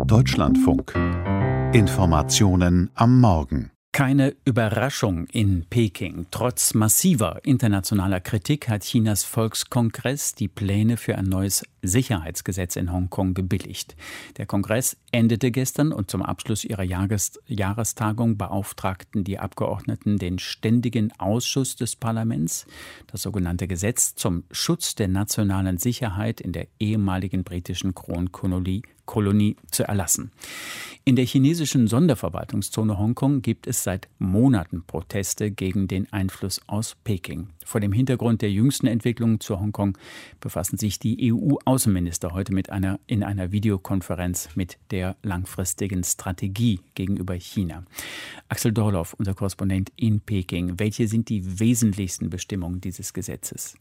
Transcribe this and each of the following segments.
Deutschlandfunk. Informationen am Morgen. Keine Überraschung in Peking. Trotz massiver internationaler Kritik hat Chinas Volkskongress die Pläne für ein neues Sicherheitsgesetz in Hongkong gebilligt. Der Kongress endete gestern und zum Abschluss ihrer Jahrestagung beauftragten die Abgeordneten den Ständigen Ausschuss des Parlaments, das sogenannte Gesetz zum Schutz der nationalen Sicherheit in der ehemaligen britischen Kronkolonie zu erlassen. In der chinesischen Sonderverwaltungszone Hongkong gibt es seit Monaten Proteste gegen den Einfluss aus Peking. Vor dem Hintergrund der jüngsten Entwicklungen zu Hongkong befassen sich die EU-Außenminister heute in einer Videokonferenz mit der langfristigen Strategie gegenüber China. Axel Dorloff, unser Korrespondent in Peking. Welche sind die wesentlichsten Bestimmungen dieses Gesetzes?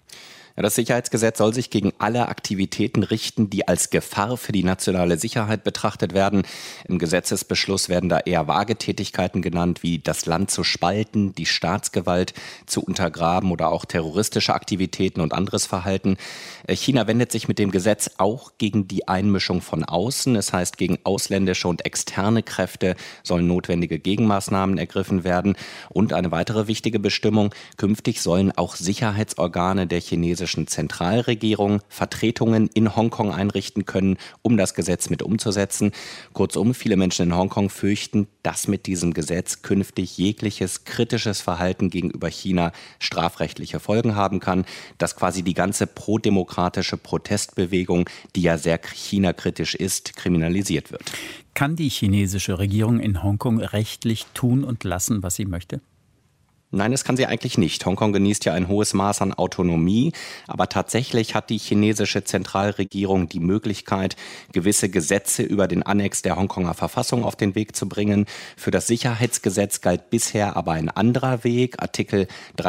Ja, das Sicherheitsgesetz soll sich gegen alle Aktivitäten richten, die als Gefahr für die nationale Sicherheit betrachtet werden. Im Gesetzesbeschluss werden da eher vage Tätigkeiten genannt, wie das Land zu spalten, die Staatsgewalt zu untergraben oder auch terroristische Aktivitäten und anderes Verhalten. China wendet sich mit dem Gesetz auch gegen die Einmischung von außen. Das heißt, gegen ausländische und externe Kräfte sollen notwendige Gegenmaßnahmen ergriffen werden. Und eine weitere wichtige Bestimmung: künftig sollen auch Sicherheitsorgane der chinesischen Zentralregierung Vertretungen in Hongkong einrichten können, um das Gesetz mit umzusetzen. Kurzum, viele Menschen in Hongkong fürchten, dass mit diesem Gesetz künftig jegliches kritisches Verhalten gegenüber China strafrechtliche Folgen haben kann, dass quasi die ganze prodemokratische Protestbewegung, die ja sehr China-kritisch ist, kriminalisiert wird. Kann die chinesische Regierung in Hongkong rechtlich tun und lassen, was sie möchte? Nein, das kann sie eigentlich nicht. Hongkong genießt ja ein hohes Maß an Autonomie, aber tatsächlich hat die chinesische Zentralregierung die Möglichkeit, gewisse Gesetze über den Annex der Hongkonger Verfassung auf den Weg zu bringen. Für das Sicherheitsgesetz galt bisher aber ein anderer Weg. Artikel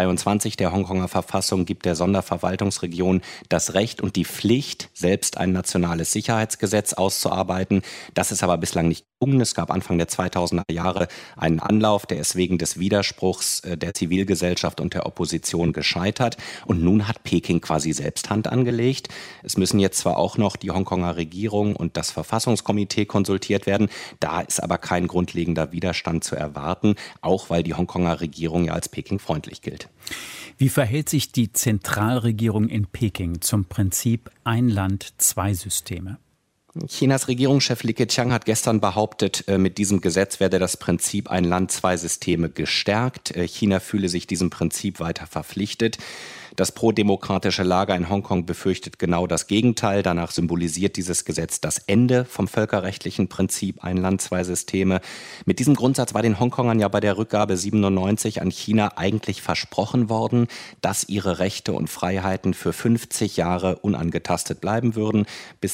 23 der Hongkonger Verfassung gibt der Sonderverwaltungsregion das Recht und die Pflicht, selbst ein nationales Sicherheitsgesetz auszuarbeiten. Das ist aber bislang nicht gelungen. Es gab Anfang der 2000er Jahre einen Anlauf, der ist wegen des Widerspruchs der Zivilgesellschaft und der Opposition gescheitert. Und nun hat Peking quasi selbst Hand angelegt. Es müssen jetzt zwar auch noch die Hongkonger Regierung und das Verfassungskomitee konsultiert werden. Da ist aber kein grundlegender Widerstand zu erwarten, auch weil die Hongkonger Regierung ja als Peking-freundlich gilt. Wie verhält sich die Zentralregierung in Peking zum Prinzip ein Land, zwei Systeme? Chinas Regierungschef Li Keqiang hat gestern behauptet, mit diesem Gesetz werde das Prinzip ein Land, zwei Systeme gestärkt. China fühle sich diesem Prinzip weiter verpflichtet. Das prodemokratische Lager in Hongkong befürchtet genau das Gegenteil. Danach symbolisiert dieses Gesetz das Ende vom völkerrechtlichen Prinzip ein Land, zwei Systeme. Mit diesem Grundsatz war den Hongkongern ja bei der Rückgabe 97 an China eigentlich versprochen worden, dass ihre Rechte und Freiheiten für 50 Jahre unangetastet bleiben würden, bis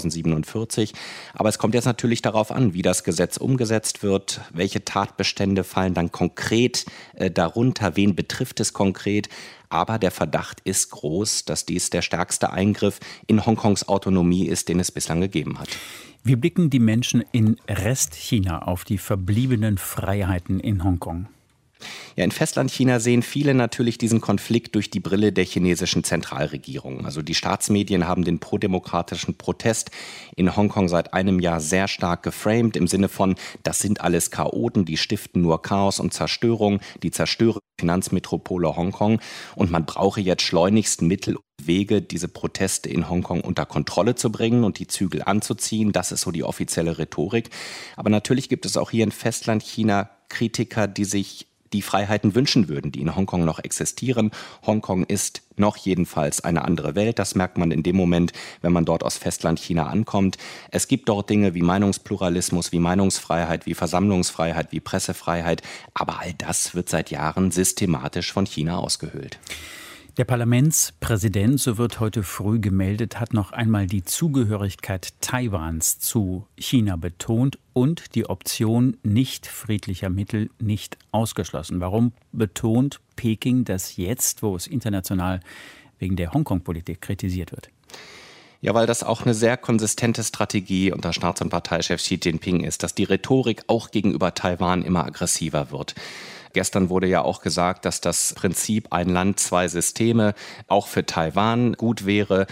2047. Aber es kommt jetzt natürlich darauf an, wie das Gesetz umgesetzt wird, welche Tatbestände fallen dann konkret darunter, wen betrifft es konkret. Aber der Verdacht ist groß, dass dies der stärkste Eingriff in Hongkongs Autonomie ist, den es bislang gegeben hat. Wie blicken die Menschen in Restchina auf die verbliebenen Freiheiten in Hongkong? Ja, in Festlandchina sehen viele natürlich diesen Konflikt durch die Brille der chinesischen Zentralregierung. Also die Staatsmedien haben den prodemokratischen Protest in Hongkong seit einem Jahr sehr stark geframed, im Sinne von, das sind alles Chaoten, die stiften nur Chaos und Zerstörung, die zerstören die Finanzmetropole Hongkong und man brauche jetzt schleunigst Mittel und Wege, diese Proteste in Hongkong unter Kontrolle zu bringen und die Zügel anzuziehen. Das ist so die offizielle Rhetorik. Aber natürlich gibt es auch hier in Festlandchina Kritiker, die sich die Freiheiten wünschen würden, die in Hongkong noch existieren. Hongkong ist noch jedenfalls eine andere Welt. Das merkt man in dem Moment, wenn man dort aus Festlandchina ankommt. Es gibt dort Dinge wie Meinungspluralismus, wie Meinungsfreiheit, wie Versammlungsfreiheit, wie Pressefreiheit. Aber all das wird seit Jahren systematisch von China ausgehöhlt. Der Parlamentspräsident, so wird heute früh gemeldet, hat noch einmal die Zugehörigkeit Taiwans zu China betont und die Option nicht friedlicher Mittel nicht ausgeschlossen. Warum betont Peking das jetzt, wo es international wegen der Hongkong-Politik kritisiert wird? Ja, weil das auch eine sehr konsistente Strategie unter Staats- und Parteichef Xi Jinping ist, dass die Rhetorik auch gegenüber Taiwan immer aggressiver wird. Gestern wurde ja auch gesagt, dass das Prinzip ein Land, zwei Systeme auch für Taiwan gut wäre.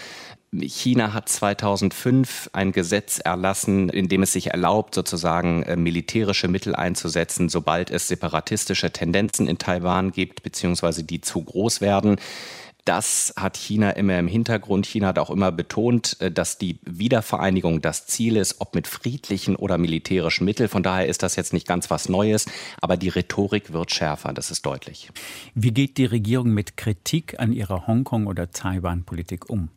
China hat 2005 ein Gesetz erlassen, in dem es sich erlaubt, sozusagen militärische Mittel einzusetzen, sobald es separatistische Tendenzen in Taiwan gibt, beziehungsweise die zu groß werden. Das hat China immer im Hintergrund. China hat auch immer betont, dass die Wiedervereinigung das Ziel ist, ob mit friedlichen oder militärischen Mitteln. Von daher ist das jetzt nicht ganz was Neues, aber die Rhetorik wird schärfer, das ist deutlich. Wie geht die Regierung mit Kritik an ihrer Hongkong- oder Taiwan-Politik um?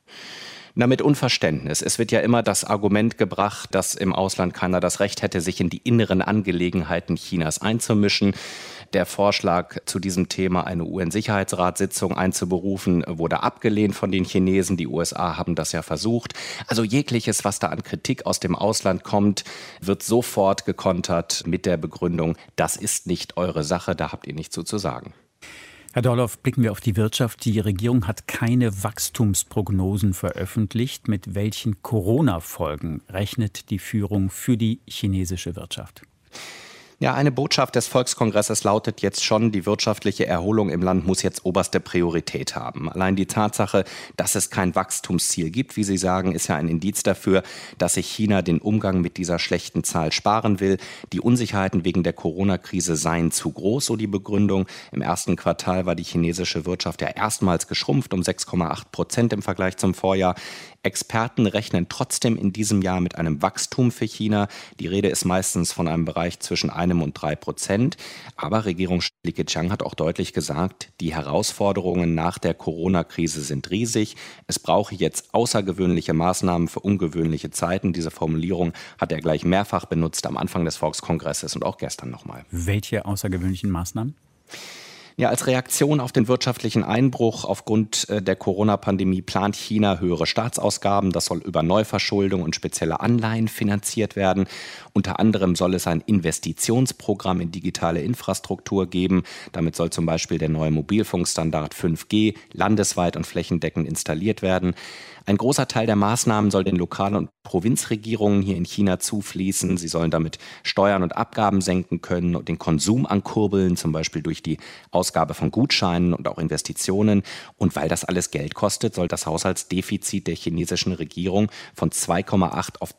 Na, mit Unverständnis. Es wird ja immer das Argument gebracht, dass im Ausland keiner das Recht hätte, sich in die inneren Angelegenheiten Chinas einzumischen. Der Vorschlag zu diesem Thema, eine UN-Sicherheitsratssitzung einzuberufen, wurde abgelehnt von den Chinesen. Die USA haben das ja versucht. Also jegliches, was da an Kritik aus dem Ausland kommt, wird sofort gekontert mit der Begründung, das ist nicht eure Sache, da habt ihr nichts zu sagen. Herr Dorloff, blicken wir auf die Wirtschaft. Die Regierung hat keine Wachstumsprognosen veröffentlicht. Mit welchen Corona-Folgen rechnet die Führung für die chinesische Wirtschaft? Ja, eine Botschaft des Volkskongresses lautet jetzt schon, die wirtschaftliche Erholung im Land muss jetzt oberste Priorität haben. Allein die Tatsache, dass es kein Wachstumsziel gibt, wie Sie sagen, ist ja ein Indiz dafür, dass sich China den Umgang mit dieser schlechten Zahl sparen will. Die Unsicherheiten wegen der Corona-Krise seien zu groß, so die Begründung. Im ersten Quartal war die chinesische Wirtschaft ja erstmals geschrumpft um 6,8% im Vergleich zum Vorjahr. Experten rechnen trotzdem in diesem Jahr mit einem Wachstum für China. Die Rede ist meistens von einem Bereich zwischen 1 und 3%. Aber Regierungschef Li Keqiang hat auch deutlich gesagt, die Herausforderungen nach der Corona-Krise sind riesig. Es brauche jetzt außergewöhnliche Maßnahmen für ungewöhnliche Zeiten. Diese Formulierung hat er gleich mehrfach benutzt am Anfang des Volkskongresses und auch gestern nochmal. Welche außergewöhnlichen Maßnahmen? Ja, als Reaktion auf den wirtschaftlichen Einbruch aufgrund der Corona-Pandemie plant China höhere Staatsausgaben. Das soll über Neuverschuldung und spezielle Anleihen finanziert werden. Unter anderem soll es ein Investitionsprogramm in digitale Infrastruktur geben. Damit soll zum Beispiel der neue Mobilfunkstandard 5G landesweit und flächendeckend installiert werden. Ein großer Teil der Maßnahmen soll den Lokal- und Provinzregierungen hier in China zufließen. Sie sollen damit Steuern und Abgaben senken können und den Konsum ankurbeln, zum Beispiel durch die Ausgabe von Gutscheinen und auch Investitionen. Und weil das alles Geld kostet, soll das Haushaltsdefizit der chinesischen Regierung von 2,8 auf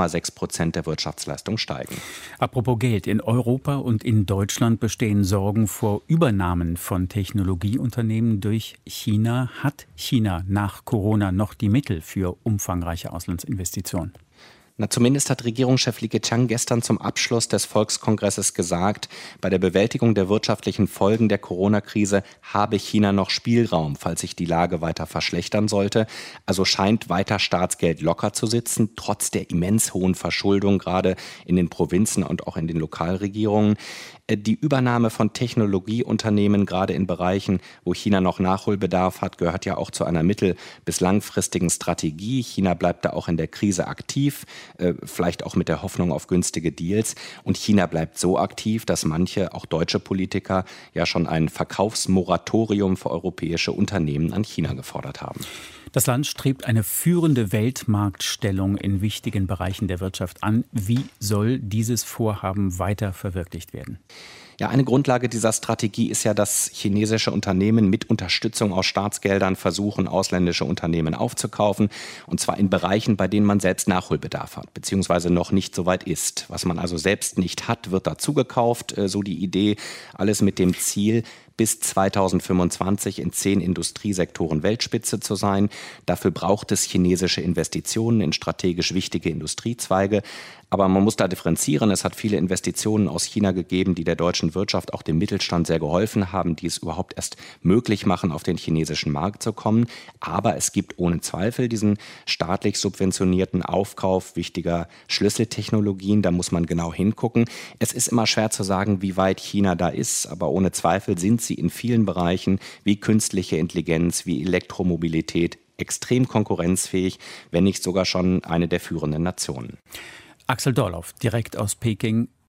3,6% der Wirtschaftsleistung steigen. Apropos Geld, in Europa und in Deutschland bestehen Sorgen vor Übernahmen von Technologieunternehmen durch China. Hat China nach Corona noch die Mittel für umfangreiche Auslandsinvestitionen? Na, zumindest hat Regierungschef Li Keqiang gestern zum Abschluss des Volkskongresses gesagt, bei der Bewältigung der wirtschaftlichen Folgen der Corona-Krise habe China noch Spielraum, falls sich die Lage weiter verschlechtern sollte. Also scheint weiter Staatsgeld locker zu sitzen, trotz der immens hohen Verschuldung, gerade in den Provinzen und auch in den Lokalregierungen. Die Übernahme von Technologieunternehmen, gerade in Bereichen, wo China noch Nachholbedarf hat, gehört ja auch zu einer mittel- bis langfristigen Strategie. China bleibt da auch in der Krise aktiv, vielleicht auch mit der Hoffnung auf günstige Deals. Und China bleibt so aktiv, dass manche, auch deutsche Politiker, ja schon ein Verkaufsmoratorium für europäische Unternehmen an China gefordert haben. Das Land strebt eine führende Weltmarktstellung in wichtigen Bereichen der Wirtschaft an. Wie soll dieses Vorhaben weiter verwirklicht werden? Ja, eine Grundlage dieser Strategie ist ja, dass chinesische Unternehmen mit Unterstützung aus Staatsgeldern versuchen, ausländische Unternehmen aufzukaufen. Und zwar in Bereichen, bei denen man selbst Nachholbedarf hat, beziehungsweise noch nicht so weit ist. Was man also selbst nicht hat, wird dazugekauft. So die Idee, alles mit dem Ziel, bis 2025 in 10 Industriesektoren Weltspitze zu sein. Dafür braucht es chinesische Investitionen in strategisch wichtige Industriezweige. Aber man muss da differenzieren. Es hat viele Investitionen aus China gegeben, die der deutschen Wirtschaft, auch dem Mittelstand sehr geholfen haben, die es überhaupt erst möglich machen, auf den chinesischen Markt zu kommen. Aber es gibt ohne Zweifel diesen staatlich subventionierten Aufkauf wichtiger Schlüsseltechnologien. Da muss man genau hingucken. Es ist immer schwer zu sagen, wie weit China da ist, aber ohne Zweifel sind sie in vielen Bereichen wie künstliche Intelligenz, wie Elektromobilität extrem konkurrenzfähig, wenn nicht sogar schon eine der führenden Nationen. Axel Dorloff, direkt aus Peking.